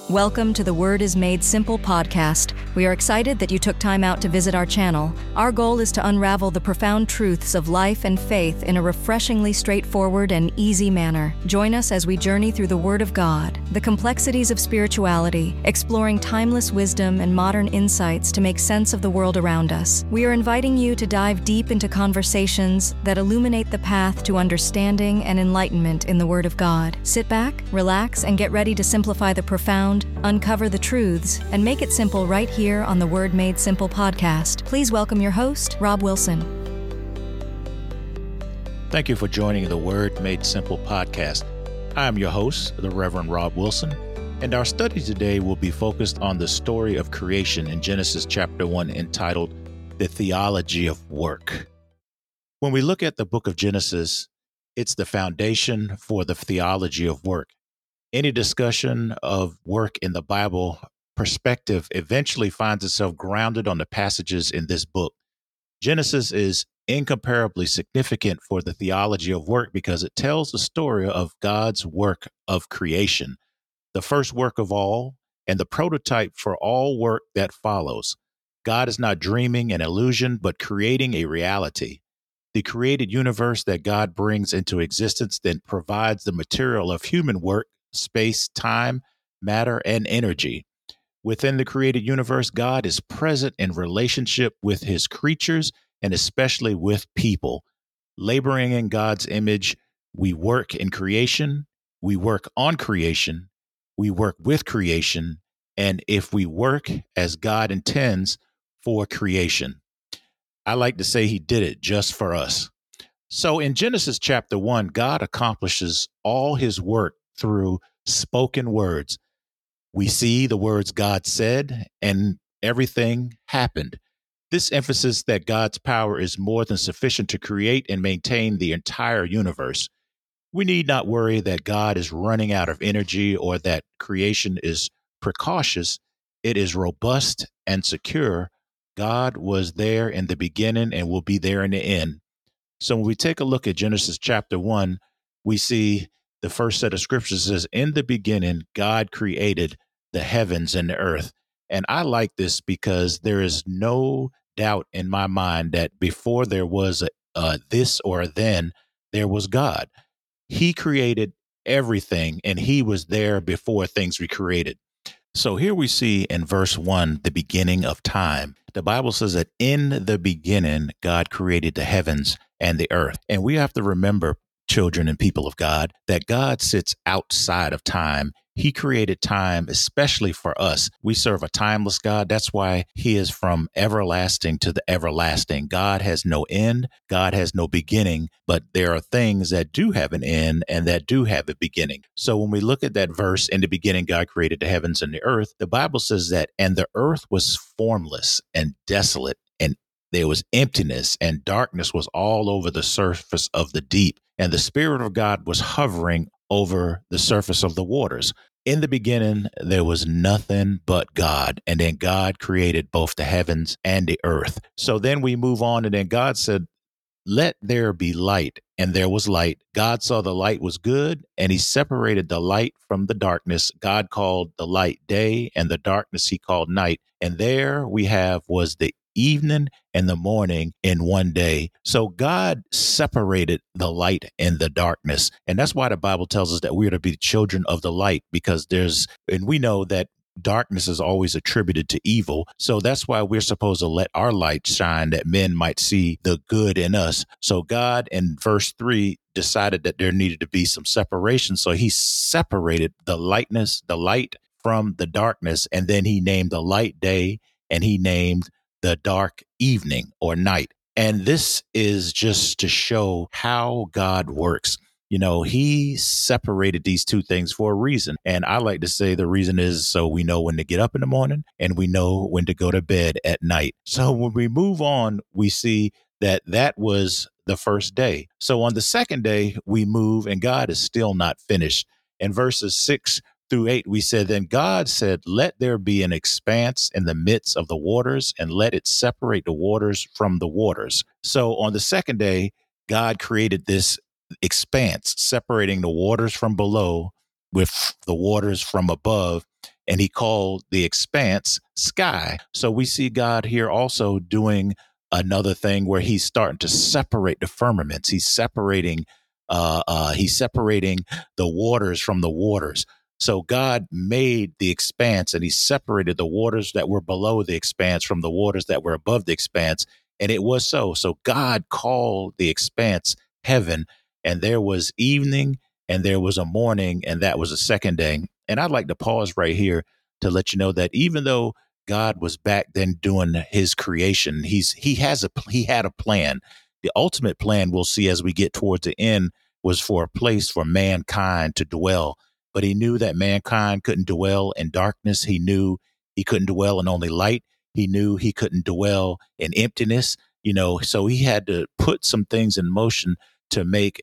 Welcome to the Word is Made Simple podcast. We are excited that you took time out to visit our channel. Our goal is to unravel the profound truths of life and faith in a refreshingly straightforward and easy manner. Join us as we journey through the Word of God, the complexities of spirituality, exploring timeless wisdom and modern insights to make sense of the world around us. We are inviting you to dive deep into conversations that illuminate the path to understanding and enlightenment in the Word of God. Sit back, relax, and get ready to simplify the profound, uncover the truths, and make it simple right here on the Word Made Simple podcast. Please welcome your host, Rob Wilson. Thank you for joining the Word Made Simple podcast. I am your host, the Reverend Rob Wilson, and our study today will be focused on the story of creation in Genesis chapter 1, entitled The Theology of Work. When we look at the book of Genesis, it's the foundation for the theology of work. Any discussion of work in the Bible perspective eventually finds itself grounded on the passages in this book. Genesis is incomparably significant for the theology of work because it tells the story of God's work of creation, the first work of all, and the prototype for all work that follows. God is not dreaming an illusion, but creating a reality. The created universe that God brings into existence then provides the material of human work, space, time, matter, and energy. Within the created universe, God is present in relationship with his creatures and especially with people. Laboring in God's image, we work in creation, we work on creation, we work with creation, and if we work as God intends for creation. I like to say he did it just for us. So in Genesis chapter 1, God accomplishes all his work through spoken words. We see the words God said, and everything happened. This emphasis that God's power is more than sufficient to create and maintain the entire universe. We need not worry that God is running out of energy or that creation is precautious. It is robust and secure. God was there in the beginning and will be there in the end. So when we take a look at Genesis chapter 1, we see the first set of scriptures says, in the beginning, God created the heavens and the earth. And I like this because there is no doubt in my mind that before there was a this or a then, there was God. He created everything and he was there before things were created. So here we see in verse 1, the beginning of time. The Bible says that in the beginning, God created the heavens and the earth. And we have to remember, children and people of God, that God sits outside of time. He created time, especially for us. We serve a timeless God. That's why he is from everlasting to the everlasting. God has no end. God has no beginning, but there are things that do have an end and that do have a beginning. So when we look at that verse, in the beginning, God created the heavens and the earth, the Bible says that, and the earth was formless and desolate, and there was emptiness, and darkness was all over the surface of the deep. And the Spirit of God was hovering over the surface of the waters. In the beginning, there was nothing but God. And then God created both the heavens and the earth. So then we move on, and then God said, let there be light. And there was light. God saw the light was good, and he separated the light from the darkness. God called the light day, and the darkness he called night. And there we have was the evening and the morning in one day. So God separated the light and the darkness. And that's why the Bible tells us that we are to be children of the light, because and we know that darkness is always attributed to evil. So that's why we're supposed to let our light shine, that men might see the good in us. So God, in verse 3, decided that there needed to be some separation. So he separated the light from the darkness. And then he named the light day, and he named the dark evening or night. And this is just to show how God works. You know, he separated these two things for a reason. And I like to say the reason is so we know when to get up in the morning and we know when to go to bed at night. So when we move on, we see that was the first day. So on the second day, we move, and God is still not finished. In verses 6-8, we said, then God said, let there be an expanse in the midst of the waters, and let it separate the waters from the waters. So on the second day, God created this expanse, separating the waters from below with the waters from above. and he called the expanse sky. So we see God here also doing another thing where he's starting to separate the firmaments. He's separating the waters from the waters. So God made the expanse, and he separated the waters that were below the expanse from the waters that were above the expanse. And it was so. So God called the expanse heaven, and there was evening and there was a morning, and that was a second day. And I'd like to pause right here to let you know that even though God was back then doing his creation, he had a plan. The ultimate plan we'll see as we get towards the end was for a place for mankind to dwell. But he knew that mankind couldn't dwell in darkness. He knew he couldn't dwell in only light. He knew he couldn't dwell in emptiness, so he had to put some things in motion to make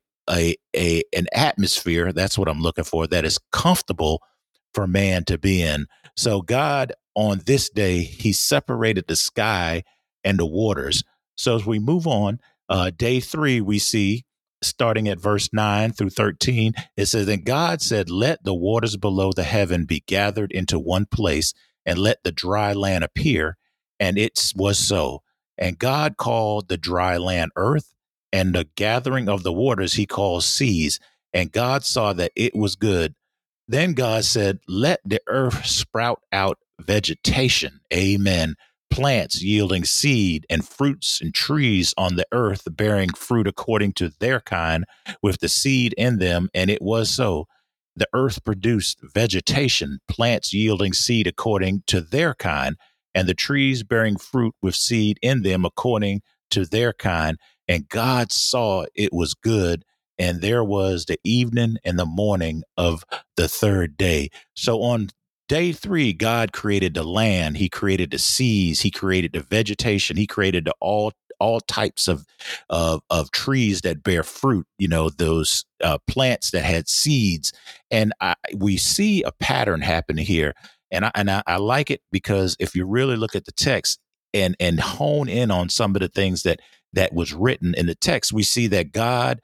an atmosphere, that's what I'm looking for, that is comfortable for man to be in. So God, on this day, he separated the sky and the waters. So as we move on, day 3, we see, starting at verse 9 through 13, it says, "And God said, let the waters below the heaven be gathered into one place, and let the dry land appear. And it was so. And God called the dry land earth, and the gathering of the waters he called seas. And God saw that it was good. Then God said, let the earth sprout out vegetation." Amen. "Plants yielding seed, and fruits, and trees on the earth bearing fruit according to their kind, with the seed in them. And it was so. The earth produced vegetation, plants yielding seed according to their kind, and the trees bearing fruit with seed in them according to their kind. And God saw it was good. And there was the evening and the morning of the third day." So on day 3, God created the land. He created the seas. He created the vegetation. He created all types of trees that bear fruit. Those plants that had seeds, and we see a pattern happen here. And I like it, because if you really look at the text and hone in on some of the things that was written in the text, we see that God,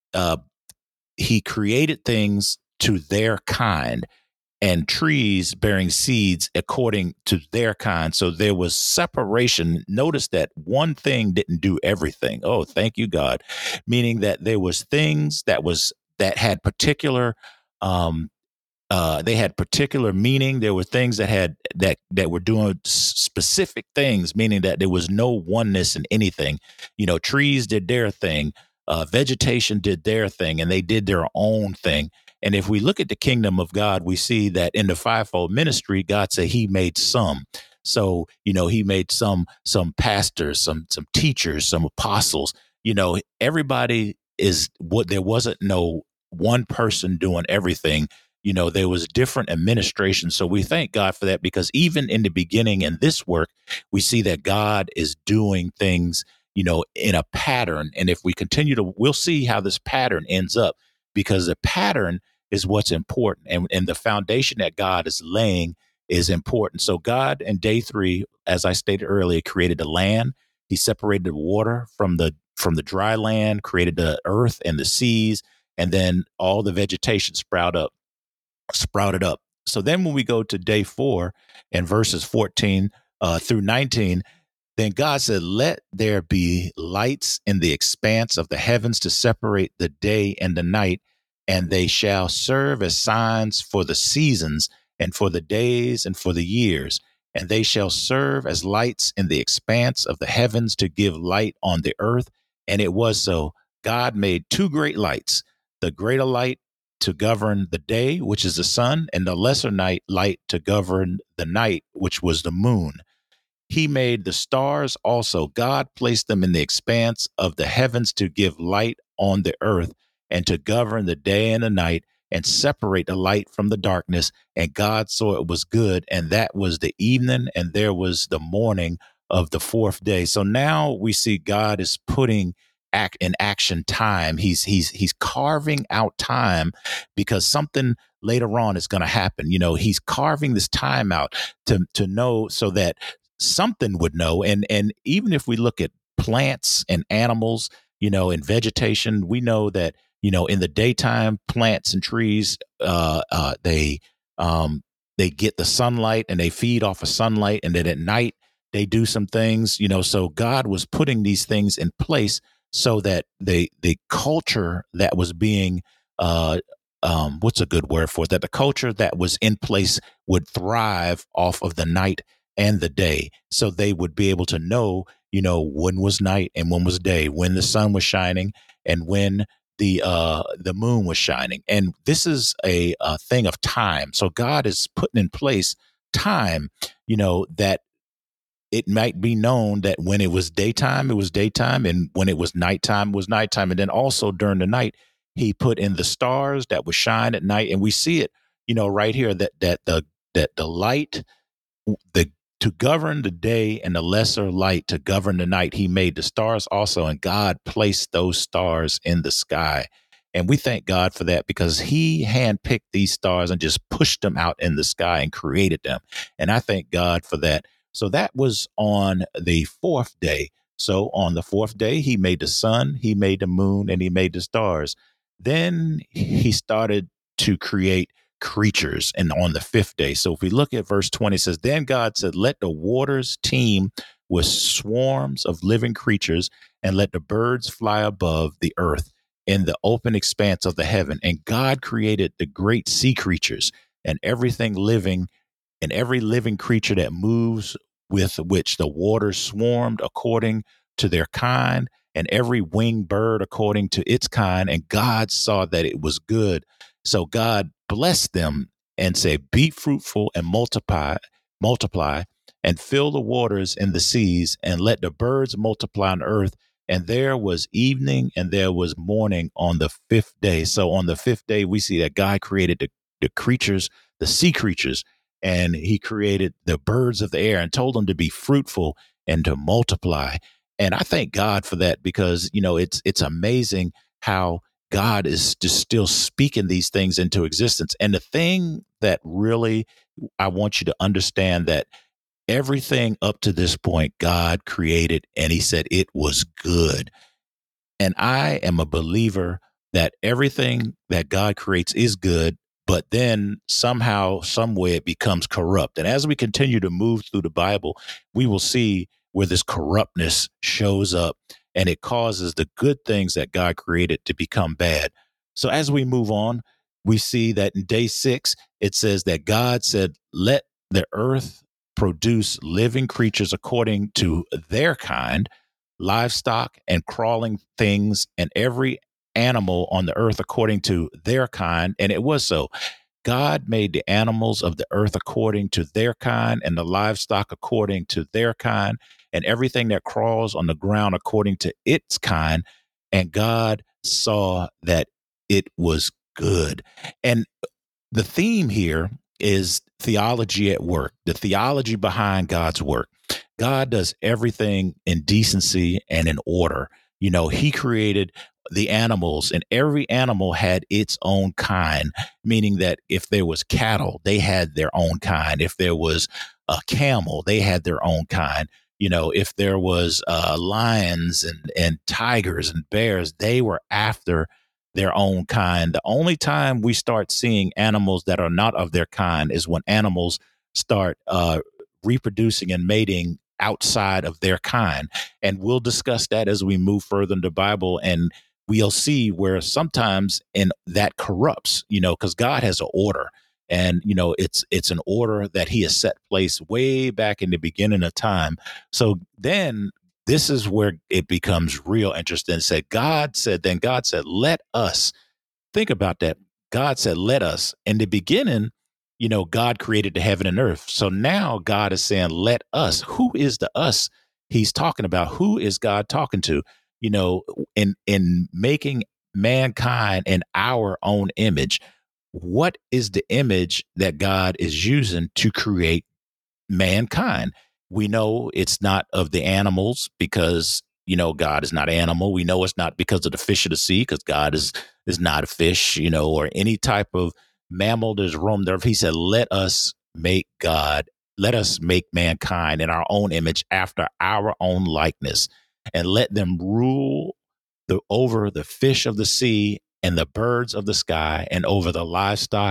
he created things to their kind, and trees bearing seeds according to their kind. So there was separation. Notice that one thing didn't do everything. Oh, thank you, God. Meaning that there was things that had particular, they had particular meaning. There were things that were doing specific things, meaning that there was no oneness in anything. Trees did their thing, vegetation did their thing, and they did their own thing. And if we look at the kingdom of God, we see that in the fivefold ministry, God said he made some. So, he made some pastors, some teachers, some apostles. Everybody is what, there wasn't no one person doing everything. There was different administration. So we thank God for that, because even in the beginning in this work, we see that God is doing things, in a pattern. And if we continue we'll see how this pattern ends up, because the pattern is what's important. And the foundation that God is laying is important. So God, in day 3, as I stated earlier, created the land. He separated the water from the dry land, created the earth and the seas, and then all the vegetation sprouted up. So then when we go to day 4 and verses 14 through 19, then God said, let there be lights in the expanse of the heavens to separate the day and the night, and they shall serve as signs for the seasons and for the days and for the years. And they shall serve as lights in the expanse of the heavens to give light on the earth. And it was so. God made 2 great lights, the greater light to govern the day, which is the sun, and the lesser light to govern the night, which was the moon. He made the stars also. God placed them in the expanse of the heavens to give light on the earth, and to govern the day and the night, and separate the light from the darkness. And God saw it was good, and that was the evening, and there was the morning of the 4th day. So now we see God is putting in action time. He's carving out time, because something later on is going to happen. He's carving this time out to know, so that something would know. And even if we look at plants and animals, in vegetation, we know that, in the daytime, plants and trees, they they get the sunlight and they feed off of sunlight. And then at night they do some things, so God was putting these things in place so that the culture that was being, what's a good word for it? That the culture that was in place would thrive off of the night and the day. So they would be able to know, when was night and when was day, when the sun was shining and when the moon was shining. And this is a thing of time. So God is putting in place time, that it might be known that when it was daytime, it was daytime, and when it was nighttime, it was nighttime. And then also during the night, he put in the stars that would shine at night. And we see it, right here that the light, the to govern the day and the lesser light to govern the night. He made the stars also, and God placed those stars in the sky. And we thank God for that because he handpicked these stars and just pushed them out in the sky and created them. And I thank God for that. So that was on the fourth day. So on the fourth day, he made the sun, he made the moon, and he made the stars. Then he started to create creatures, and on the fifth day. So if we look at verse 20, it says, then God said, let the waters teem with swarms of living creatures, and let the birds fly above the earth in the open expanse of the heaven. And God created the great sea creatures and everything living, and every living creature that moves, with which the waters swarmed according to their kind, and every winged bird according to its kind. And God saw that it was good. So God blessed them and said, be fruitful and multiply and fill the waters in the seas, and let the birds multiply on earth. And there was evening and there was morning on the fifth day. So on the fifth day, we see that God created the creatures, the sea creatures, and he created the birds of the air and told them to be fruitful and to multiply. And I thank God for that because, it's amazing how God is just still speaking these things into existence. And the thing that really I want you to understand, that everything up to this point, God created and he said it was good. And I am a believer that everything that God creates is good, but then somehow, some way it becomes corrupt. And as we continue to move through the Bible, we will see where this corruptness shows up, and it causes the good things that God created to become bad. So as we move on, we see that in day 6, it says that God said, let the earth produce living creatures according to their kind, livestock and crawling things, and every animal on the earth according to their kind. And it was so. God made the animals of the earth according to their kind, and the livestock according to their kind, and everything that crawls on the ground according to its kind. And God saw that it was good. And the theme here is theology at work, the theology behind God's work. God does everything in decency and in order. He created the animals, and every animal had its own kind, meaning that if there was cattle, they had their own kind. If there was a camel, they had their own kind. If there was lions and tigers and bears, they were after their own kind. The only time we start seeing animals that are not of their kind is when animals start reproducing and mating outside of their kind. And we'll discuss that as we move further in the Bible, and we'll see where sometimes in that corrupts, because God has an order, and it's an order that he has set place way back in the beginning of time. So then this is where it becomes real interesting. Then God said, let us. Think about that. God said, let us. In the beginning, God created the heaven and earth. So now God is saying, let us. Who is the us he's talking about? Who is God talking to? In making mankind in our own image. What is the image that God is using to create mankind? We know it's not of the animals because, God is not an animal. We know it's not because of the fish of the sea because God is not a fish, or any type of mammal that's roamed the earth. He said, let us make mankind in our own image after our own likeness, and let them rule over the fish of the sea and the birds of the sky, and over the livestock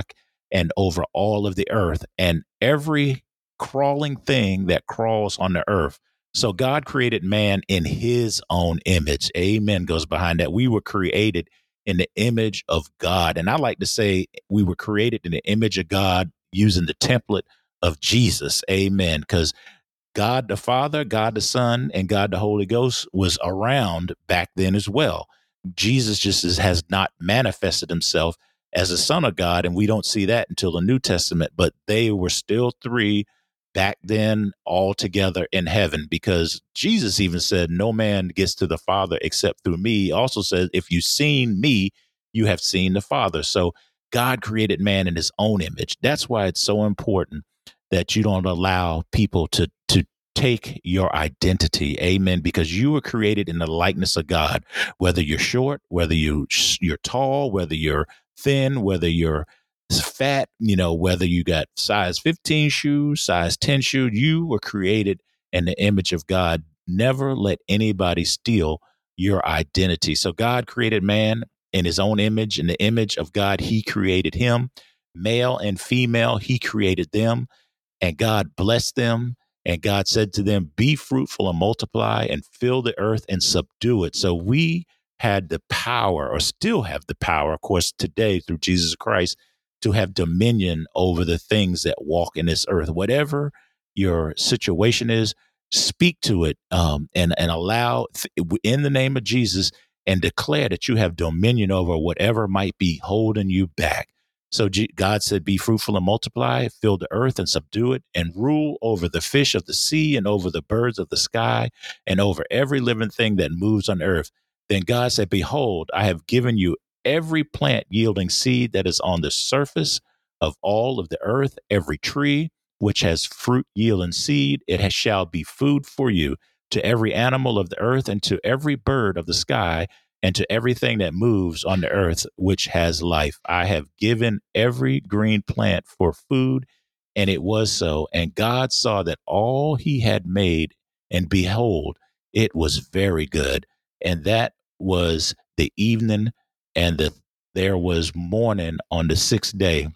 and over all of the earth and every crawling thing that crawls on the earth. So God created man in his own image. Amen goes behind that. We were created in the image of God. And I like to say we were created in the image of God using the template of Jesus. Amen. Because God the Father, God the Son, and God the Holy Ghost was around back then as well. Jesus just has not manifested himself as a son of God, and we don't see that until the New Testament, but they were still three back then all together in heaven, because Jesus even said, no man gets to the Father except through me. He also says, if you've seen me, you have seen the Father. So God created man in his own image. That's why it's so important that you don't allow people to take your identity. Amen. Because you were created in the likeness of God, whether you're short, whether you're tall, whether you're thin, whether you're fat, whether you got size 15 shoes, size 10 shoes, you were created in the image of God. Never let anybody steal your identity. So God created man in his own image. In the image of God, he created him. Male and female, he created them. And God blessed them. And God said to them, be fruitful and multiply and fill the earth and subdue it. So we had the power, or still have the power, of course, today through Jesus Christ, to have dominion over the things that walk in this earth. Whatever your situation is, speak to it and allow in the name of Jesus, and declare that you have dominion over whatever might be holding you back. So God said, be fruitful and multiply, fill the earth and subdue it, and rule over the fish of the sea and over the birds of the sky and over every living thing that moves on earth. Then God said, behold, I have given you every plant yielding seed that is on the surface of all of the earth, every tree which has fruit yielding seed, shall be food for you. To every animal of the earth and to every bird of the sky and to everything that moves on the earth, which has life, I have given every green plant for food. And it was so. And God saw that all he had made, and behold, it was very good. And that was the evening, and there was morning on the sixth day.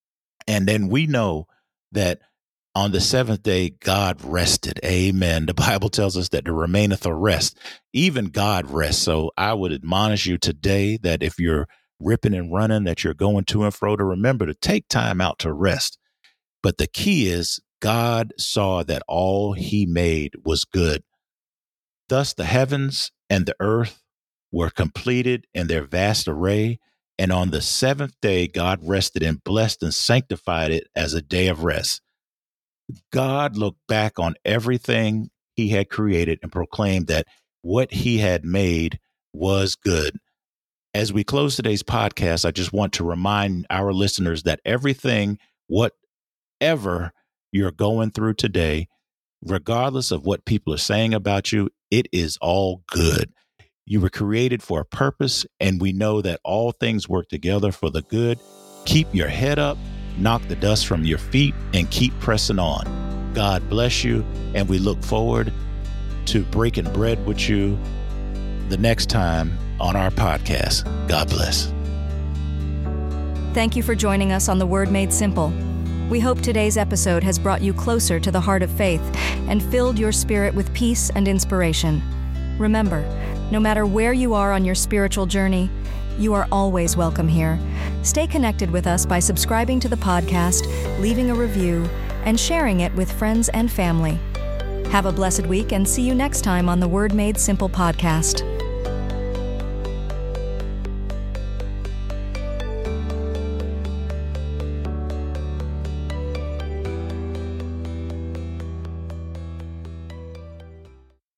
And then we know that on the seventh day, God rested. Amen. The Bible tells us that there remaineth a rest. Even God rests. So I would admonish you today that if you're ripping and running, that you're going to and fro, to remember to take time out to rest. But the key is God saw that all he made was good. Thus the heavens and the earth were completed in their vast array. And on the seventh day, God rested and blessed and sanctified it as a day of rest. God looked back on everything he had created and proclaimed that what he had made was good. As we close today's podcast, I just want to remind our listeners that everything, whatever you're going through today, regardless of what people are saying about you, it is all good. You were created for a purpose, and we know that all things work together for the good. Keep your head up, knock the dust from your feet, and keep pressing on. God bless you, and we look forward to breaking bread with you the next time on our podcast. God bless. Thank you for joining us on The Word Made Simple. We hope today's episode has brought you closer to the heart of faith and filled your spirit with peace and inspiration. Remember, no matter where you are on your spiritual journey, you are always welcome here. Stay connected with us by subscribing to the podcast, leaving a review, and sharing it with friends and family. Have a blessed week, and see you next time on the Word Made Simple podcast.